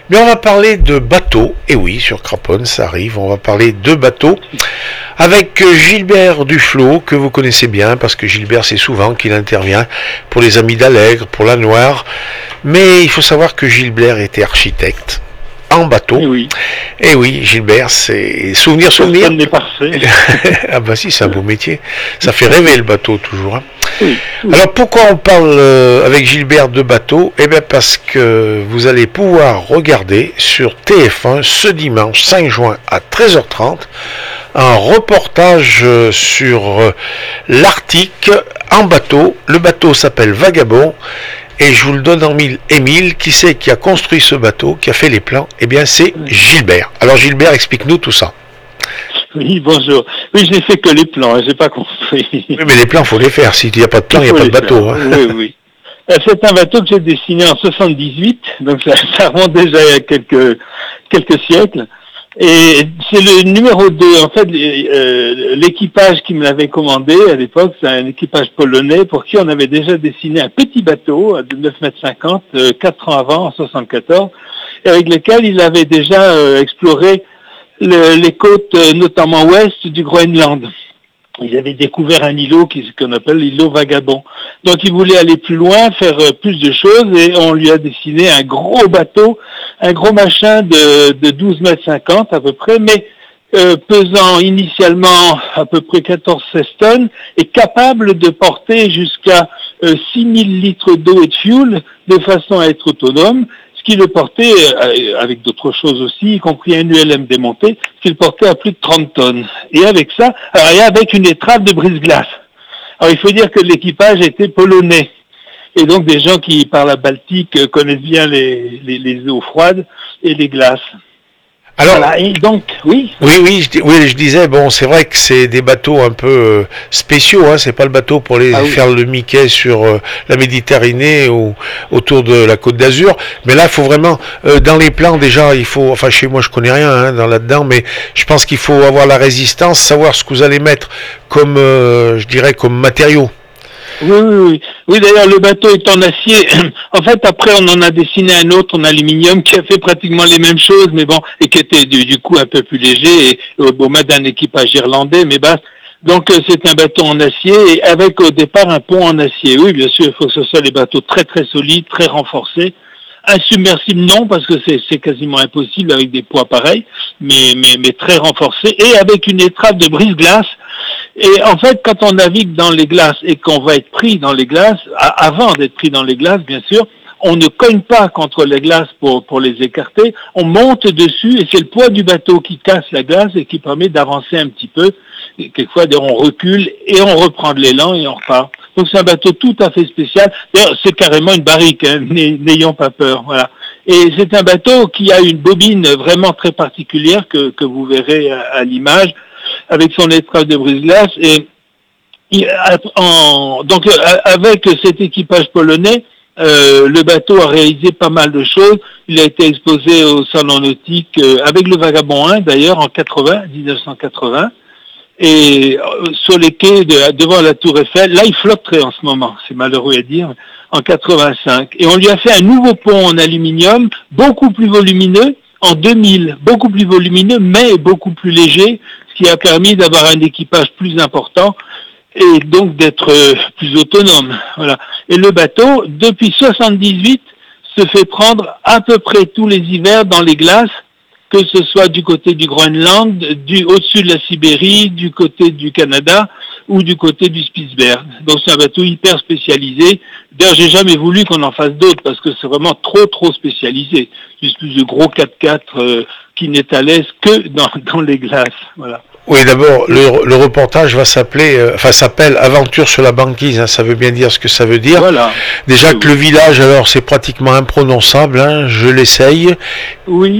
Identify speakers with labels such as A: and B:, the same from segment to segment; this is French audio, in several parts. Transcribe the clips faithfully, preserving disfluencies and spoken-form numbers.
A: Mais on va parler de bateaux, et oui, sur Craponne, ça arrive, on va parler de bateaux, avec Gilbert Duflot, que vous connaissez bien, parce que Gilbert, c'est souvent qu'il intervient pour les Amis d'Allègre, pour la Noire, mais il faut savoir que Gilbert était architecte, en bateau.
B: Et oui.
A: Et oui, Gilbert, c'est souvenir, souvenir.
B: Personne n'est parfait.
A: Ah bah si, c'est un beau métier. Ça fait rêver le bateau toujours. Hein.
B: Oui, oui.
A: Alors pourquoi on parle euh, avec Gilbert de bateau? Eh bien parce que vous allez pouvoir regarder sur T F un ce dimanche cinq juin à treize heures trente un reportage euh, sur euh, l'Arctique en bateau. Le bateau s'appelle Vagabond. Et je vous le donne en mille. Émile, qui c'est qui a construit ce bateau, qui a fait les plans? Eh bien, c'est Gilbert. Alors, Gilbert, explique-nous tout ça.
B: Oui, bonjour. Oui, je n'ai fait que les plans, hein, je n'ai pas construit.
A: Oui, mais les plans, il faut les faire. S'il n'y a pas de plan, il n'y a pas de bateau. Hein.
B: Oui, oui. C'est un bateau que j'ai dessiné en soixante-dix-huit, donc ça, ça remonte déjà il y a quelques, quelques siècles. Et c'est le numéro deux. En fait, euh, l'équipage qui me l'avait commandé à l'époque, c'est un équipage polonais pour qui on avait déjà dessiné un petit bateau de neuf mètres cinquante, euh, quatre ans avant, en soixante-quatorze, avec lequel il avait déjà euh, exploré le, les côtes, euh, notamment ouest du Groenland. Ils avaient découvert un îlot qui, qu'on appelle l'îlot Vagabond. Donc il voulait aller plus loin, faire euh, plus de choses, et on lui a dessiné un gros bateau, un gros machin de, de douze mètres cinquante à peu près, mais euh, pesant initialement à peu près quatorze seize tonnes, et capable de porter jusqu'à euh, six mille litres d'eau et de fuel, de façon à être autonome, ce qui le portait, euh, avec d'autres choses aussi, y compris un U L M démonté, ce qui le portait à plus de trente tonnes. Et avec ça, alors, et avec une étrave de brise-glace. Alors il faut dire que l'équipage était polonais. Et donc des gens qui, par la Baltique, connaissent bien les, les, les eaux froides et les glaces.
A: Alors,
B: voilà, et donc, oui.
A: Oui, oui, je, oui, je disais, bon, c'est vrai que c'est des bateaux un peu euh, spéciaux, hein, c'est pas le bateau pour aller ah, oui. faire le Mickey sur euh, la Méditerranée ou autour de la Côte d'Azur, mais là, il faut vraiment, euh, dans les plans, déjà, il faut, enfin, chez moi, je connais rien hein, dans là-dedans, mais je pense qu'il faut avoir la résistance, savoir ce que vous allez mettre comme, euh, je dirais, comme matériaux.
B: Oui, oui, oui. Oui, d'ailleurs, le bateau est en acier. En fait, après, on en a dessiné un autre en aluminium qui a fait pratiquement les mêmes choses, mais bon, et qui était du, du coup un peu plus léger et au beau mode d'un équipage irlandais, mais basse. Donc, euh, c'est un bateau en acier et avec au départ un pont en acier. Oui, bien sûr, il faut que ce soit des bateaux très, très solides, très renforcés. Insubmersible, non, parce que c'est, c'est quasiment impossible avec des poids pareils, mais, mais, mais très renforcés et avec une étrave de brise-glace. Et en fait, quand on navigue dans les glaces et qu'on va être pris dans les glaces, avant d'être pris dans les glaces, bien sûr, on ne cogne pas contre les glaces pour, pour les écarter, on monte dessus et c'est le poids du bateau qui casse la glace et qui permet d'avancer un petit peu. Et quelquefois, on recule et on reprend de l'élan et on repart. Donc c'est un bateau tout à fait spécial. D'ailleurs, c'est carrément une barrique, hein, n'ayons pas peur. Voilà. Et c'est un bateau qui a une bobine vraiment très particulière que, que vous verrez à, à l'image, avec son étrave de brise-glace. Et il, en, donc avec cet équipage polonais, euh, le bateau a réalisé pas mal de choses. Il a été exposé au salon nautique euh, avec le Vagabond un d'ailleurs en quatre-vingts, dix-neuf cent quatre-vingts. Et sur les quais de, devant la Tour Eiffel, là il flotterait en ce moment, c'est malheureux à dire, en quatre-vingt-cinq. Et on lui a fait un nouveau pont en aluminium, beaucoup plus volumineux, en deux mille, beaucoup plus volumineux, mais beaucoup plus léger, ce qui a permis d'avoir un équipage plus important et donc d'être plus autonome. Voilà. Et le bateau, depuis soixante-dix-huit, se fait prendre à peu près tous les hivers dans les glaces, que ce soit du côté du Groenland, du au-dessus de la Sibérie, du côté du Canada ou du côté du Spitzberg. Donc c'est un bateau hyper spécialisé. D'ailleurs, j'ai jamais voulu qu'on en fasse d'autres parce que c'est vraiment trop trop spécialisé. C'est une espèce de gros quatre-quatre euh, qui n'est à l'aise que dans, dans les glaces. Voilà.
A: Oui, d'abord, le, le reportage va s'appeler, euh, enfin s'appelle Aventure sur la banquise, hein, ça veut bien dire ce que ça veut dire.
B: Voilà.
A: Déjà oui, que oui. Le village, alors, c'est pratiquement imprononçable, hein, je l'essaye.
B: Oui.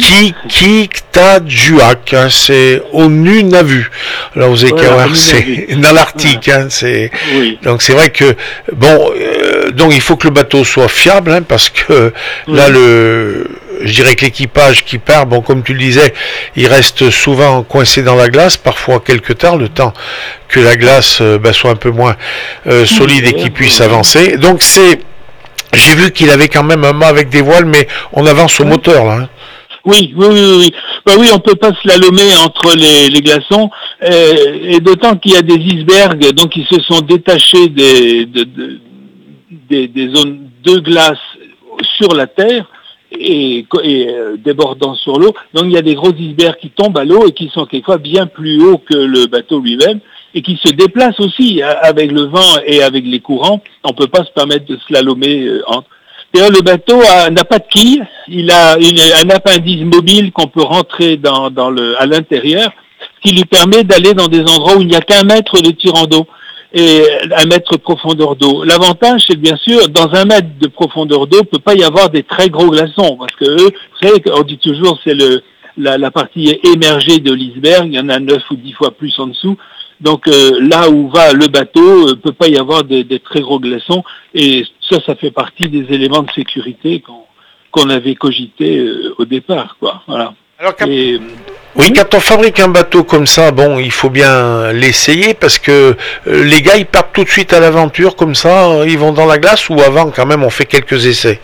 A: Qikiqtaajuaq, hein, c'est au Nunavut. Alors vous avez qu'à voir, c'est dans l'Arctique, voilà. hein, c'est. Oui. Donc c'est vrai que bon, euh, donc il faut que le bateau soit fiable, hein, parce que oui. là le. Je dirais que l'équipage qui part, bon, comme tu le disais, il reste souvent coincé dans la glace, parfois quelque temps, le temps que la glace euh, ben, soit un peu moins euh, solide et qu'il puisse avancer. Donc c'est, j'ai vu qu'il avait quand même un mât avec des voiles, mais on avance au moteur là. Hein.
B: Oui, oui, oui, oui. Bah oui, on peut pas slalomer entre les, les glaçons, euh, et d'autant qu'il y a des icebergs, donc ils se sont détachés des, de, de, des, des zones de glace sur la terre et, et euh, débordant sur l'eau. Donc il y a des gros icebergs qui tombent à l'eau et qui sont quelquefois bien plus hauts que le bateau lui-même et qui se déplacent aussi avec le vent et avec les courants. On peut pas se permettre de slalomer euh, entre. D'ailleurs, le bateau a, n'a pas de quille, il a une, un appendice mobile qu'on peut rentrer dans, dans le, à l'intérieur, ce qui lui permet d'aller dans des endroits où il n'y a qu'un mètre de tirant d'eau et un mètre de profondeur d'eau. L'avantage, c'est que bien sûr, dans un mètre de profondeur d'eau, il ne peut pas y avoir des très gros glaçons, parce que eux, vous savez, on dit toujours, c'est le, la, la partie émergée de l'iceberg, il y en a neuf ou dix fois plus en dessous. Donc euh, là où va le bateau, euh, peut pas y avoir des, des très gros glaçons, et ça, ça fait partie des éléments de sécurité qu'on, qu'on avait cogité euh, au départ, quoi. Voilà.
A: Alors, quand...
B: Et,
A: oui, quand on fabrique un bateau comme ça, bon, il faut bien l'essayer parce que euh, les gars, ils partent tout de suite à l'aventure comme ça, ils vont dans la glace ou avant, quand même, on fait quelques essais.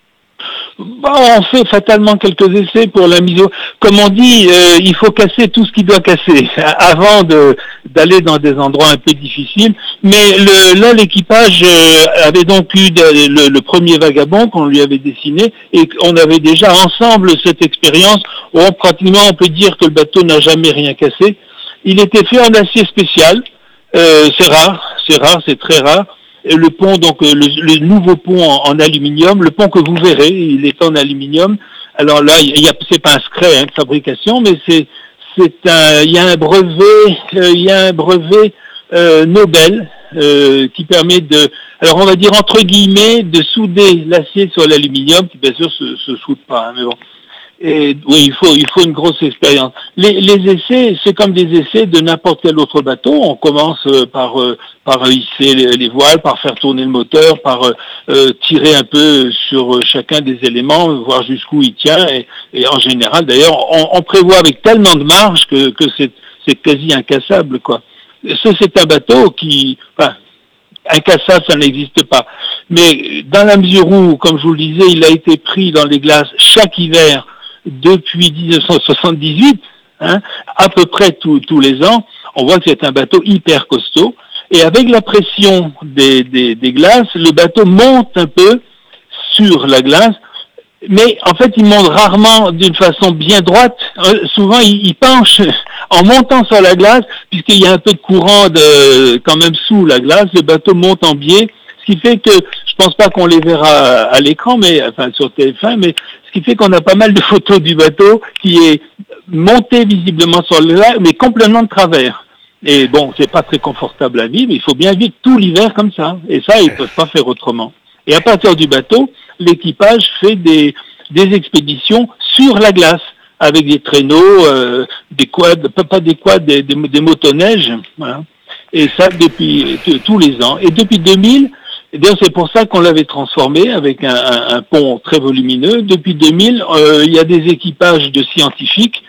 B: Bon, on fait fatalement quelques essais pour la mise au... Comme on dit, euh, il faut casser tout ce qui doit casser avant de, d'aller dans des endroits un peu difficiles. Mais le, là, l'équipage euh, avait donc eu de, le, le premier vagabond qu'on lui avait dessiné et on avait déjà ensemble cette expérience où on, pratiquement on peut dire que le bateau n'a jamais rien cassé. Il était fait en acier spécial. Euh, c'est rare, c'est rare, c'est très rare. Le pont, donc le, le nouveau pont en, en aluminium, le pont que vous verrez, il est en aluminium. Alors là, il y a, c'est pas un secret hein, de fabrication, mais c'est, c'est un, il y a un brevet, euh, il y a un brevet euh, Nobel euh, qui permet de, alors on va dire entre guillemets, de souder l'acier sur l'aluminium, qui bien sûr se, se soude pas, hein, mais bon. Et oui, il faut, il faut une grosse expérience. Les, les essais, c'est comme des essais de n'importe quel autre bateau. On commence euh, par, euh, par hisser les, les voiles, par faire tourner le moteur, par euh, tirer un peu sur euh, chacun des éléments, voir jusqu'où il tient. Et, et en général, d'ailleurs, on, on prévoit avec tellement de marge que, que c'est, c'est quasi incassable, quoi. Ça, c'est un bateau qui, enfin, incassable, ça n'existe pas. Mais dans la mesure où, comme je vous le disais, il a été pris dans les glaces chaque hiver depuis dix-neuf cent soixante-dix-huit, hein, à peu près tous, tous les ans, on voit que c'est un bateau hyper costaud. Et avec la pression des, des, des glaces, le bateau monte un peu sur la glace, mais en fait, il monte rarement d'une façon bien droite. Euh, souvent, il, il penche en montant sur la glace, puisqu'il y a un peu de courant de, quand même sous la glace, le bateau monte en biais, ce qui fait que, je pense pas qu'on les verra à l'écran, mais enfin sur T F un, mais ce qui fait qu'on a pas mal de photos du bateau qui est monté visiblement sur le lac, mais complètement de travers. Et bon, c'est pas très confortable à vivre, il faut bien vivre tout l'hiver comme ça. Et ça, ils peuvent pas faire autrement. Et à partir du bateau, l'équipage fait des, des expéditions sur la glace, avec des traîneaux, euh, des quads, pas, pas des quads, des, des, des motoneiges, voilà. Et ça depuis t- tous les ans. Et depuis deux mille, et bien c'est pour ça qu'on l'avait transformé avec un, un, un pont très volumineux. Depuis deux mille, euh, il y a des équipages de scientifiques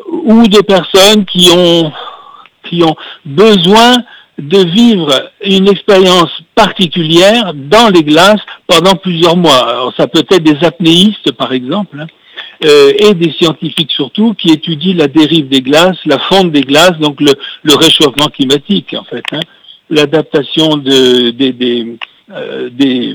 B: ou de personnes qui ont qui ont besoin de vivre une expérience particulière dans les glaces pendant plusieurs mois. Alors, ça peut être des apnéistes, par exemple, hein, euh, et des scientifiques surtout, qui étudient la dérive des glaces, la fonte des glaces, donc le, le réchauffement climatique, en fait, hein, l'adaptation de, des, des, euh, des,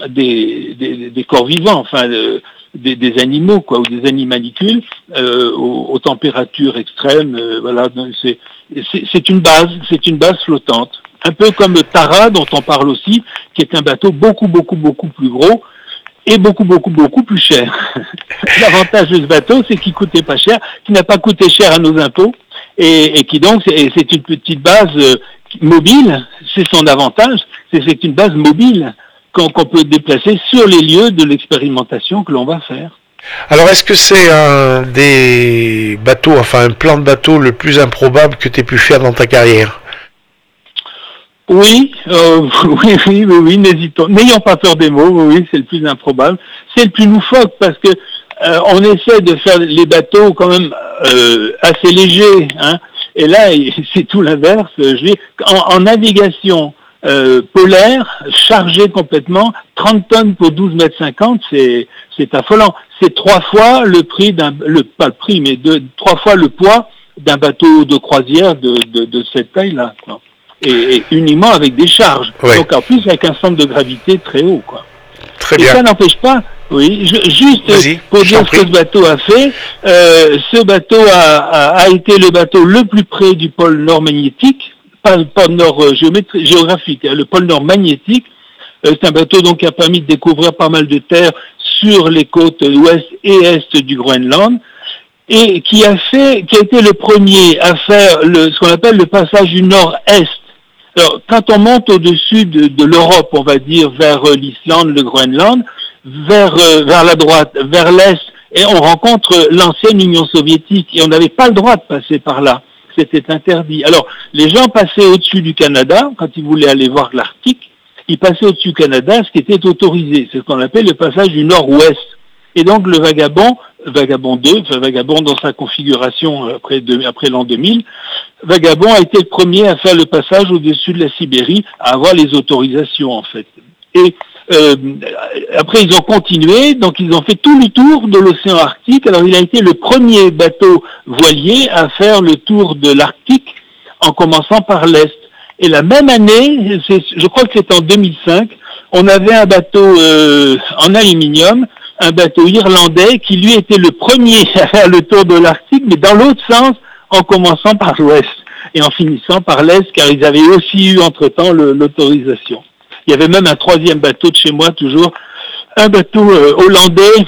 B: des, des, des corps vivants, enfin, de, Des, des animaux, quoi, ou des animalcules euh, aux, aux températures extrêmes. Euh, voilà, donc c'est, c'est, c'est une base, c'est une base flottante. Un peu comme le Tara, dont on parle aussi, qui est un bateau beaucoup, beaucoup, beaucoup plus gros et beaucoup, beaucoup, beaucoup plus cher. L'avantage de ce bateau, c'est qu'il coûtait pas cher, qu'il n'a pas coûté cher à nos impôts, et, et qui donc, c'est, c'est une petite base euh, mobile. C'est son avantage, c'est c'est une base mobile qu'on peut déplacer sur les lieux de l'expérimentation que l'on va faire.
A: Alors, est-ce que c'est un des bateaux, enfin un plan de bateau le plus improbable que tu aies pu faire dans ta carrière ?
B: Oui, euh, oui, oui, oui, oui, n'hésitons, n'ayons pas peur des mots, oui, oui, c'est le plus improbable. C'est le plus loufoque parce que euh, on essaie de faire les bateaux quand même euh, assez légers, hein. Et là, c'est tout l'inverse. Je vais, en, en navigation, euh, polaire, chargé complètement, trente tonnes pour douze mètres cinquante, c'est, c'est affolant. C'est trois fois le prix d'un, le, pas le prix, mais deux, trois fois le poids d'un bateau de croisière de, de, de cette taille-là, quoi. Et, et uniquement avec des charges. Ouais. Donc en plus avec un centre de gravité très haut, quoi.
A: Très
B: et
A: bien.
B: ça n'empêche pas, oui, je, juste
A: Vas-y,
B: pour dire ce que ce bateau a fait, euh, ce bateau a, a, a été le bateau le plus près du pôle nord magnétique, pas le pôle nord euh, géométri- géographique, hein, le pôle nord magnétique. Euh, c'est un bateau donc qui a permis de découvrir pas mal de terres sur les côtes ouest et est du Groenland, et qui a fait, qui a été le premier à faire le, ce qu'on appelle le passage du nord-est. Alors, quand on monte au-dessus de, de l'Europe, on va dire, vers euh, l'Islande, le Groenland, vers, euh, vers la droite, vers l'est, et on rencontre euh, l'ancienne Union soviétique, et on n'avait pas le droit de passer par là. C'était interdit. Alors, les gens passaient au-dessus du Canada, quand ils voulaient aller voir l'Arctique, ils passaient au-dessus du Canada, ce qui était autorisé. C'est ce qu'on appelle le passage du nord-ouest. Et donc, le Vagabond, Vagabond deux, enfin Vagabond dans sa configuration après, de, après l'an deux mille, Vagabond a été le premier à faire le passage au-dessus de la Sibérie, à avoir les autorisations en fait. Et euh, après ils ont continué, donc ils ont fait tout le tour de l'océan Arctique. Alors il a été le premier bateau voilier à faire le tour de l'Arctique en commençant par l'Est. Et la même année, c'est, je crois que c'est en deux mille cinq, on avait un bateau euh, en aluminium, un bateau irlandais qui lui était le premier à faire le tour de l'Arctique, mais dans l'autre sens, en commençant par l'ouest et en finissant par l'est, car ils avaient aussi eu entre-temps le, l'autorisation. Il y avait même un troisième bateau de chez moi, toujours, un bateau euh, hollandais,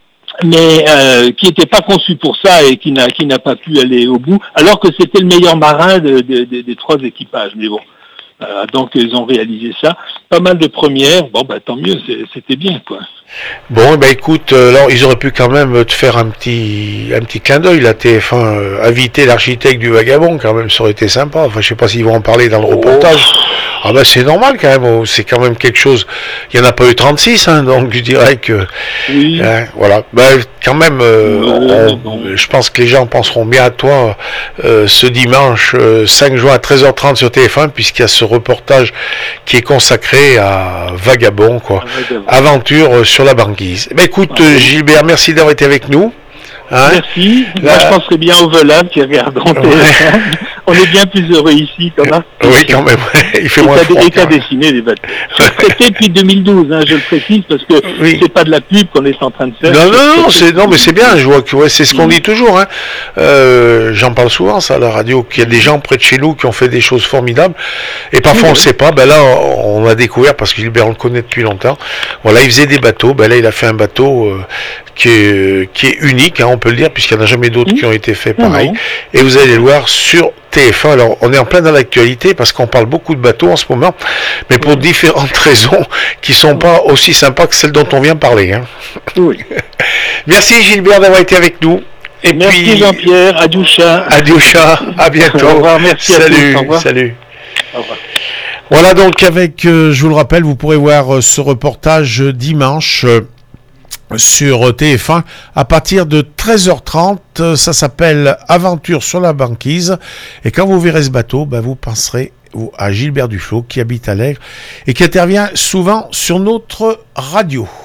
B: mais euh, qui n'était pas conçu pour ça et qui n'a, qui n'a pas pu aller au bout, alors que c'était le meilleur marin de, de, de, des trois équipages. Mais bon, euh, donc ils ont réalisé ça. Pas mal de premières, bon bah tant mieux, c'est, c'était bien quoi.
A: Bon, ben écoute, euh, alors ils auraient pu quand même te faire un petit, un petit clin d'œil, la T F un, euh, inviter l'architecte du Vagabond, quand même, ça aurait été sympa. Enfin, je sais pas s'ils vont en parler dans le reportage. Oh. Ah ben c'est normal quand même, c'est quand même quelque chose. Il n'y en a pas eu trente-six, hein, donc je dirais que...
B: Oui.
A: Hein, voilà, ben quand même, euh, on, on, je pense que les gens penseront bien à toi euh, ce dimanche euh, cinq juin à treize heures trente sur T F un, puisqu'il y a ce reportage qui est consacré à Vagabond, quoi. Vagabond. Aventure sur la banquise. Ben écoute, ah, oui. Gilbert, merci d'avoir été avec nous.
B: Hein? Merci. Là, moi, je penserais bien aux volables qui regarderont T F un. On est bien plus heureux ici qu'en Arctique.
A: Oui, quand même. Il fait moins froid.
B: Et qu'à dessiner des bateaux. C'est traité depuis deux mille douze, hein, je le précise, parce que oui. c'est pas de la pub qu'on est en train de faire.
A: Non, non, non, c'est, non mais c'est bien. Je vois que ouais, c'est ce qu'on mmh. dit toujours. Hein. Euh, j'en parle souvent, ça, à la radio, qu'il y a des gens près de chez nous qui ont fait des choses formidables. Et parfois, mmh. on ne sait pas. Ben là, on a découvert, parce que Gilbert, on le connaît depuis longtemps. Voilà, il faisait des bateaux. Ben là, il a fait un bateau euh, qui, est, qui est unique, hein, on peut le dire, puisqu'il n'y en a jamais d'autres mmh. qui ont été faits pareil. Mmh. Et vous allez le voir sur T F un. Alors, on est en plein dans l'actualité parce qu'on parle beaucoup de bateaux en ce moment, mais pour oui. différentes raisons qui ne sont oui. pas aussi sympas que celles dont on vient parler. Hein.
B: Oui.
A: Merci Gilbert d'avoir été avec nous.
B: Et merci puis, Jean-Pierre, Adioucha.
A: Adioucha, à bientôt.
B: Au revoir, merci
A: salut,
B: à tous. Au revoir.
A: Salut.
B: Au revoir.
A: Voilà donc avec, euh, je vous le rappelle, vous pourrez voir euh, ce reportage dimanche. Euh, sur T F un à partir de treize heures trente, ça s'appelle Aventure sur la banquise, et quand vous verrez ce bateau, ben vous penserez à Gilbert Duflot qui habite à Lègre et qui intervient souvent sur notre radio.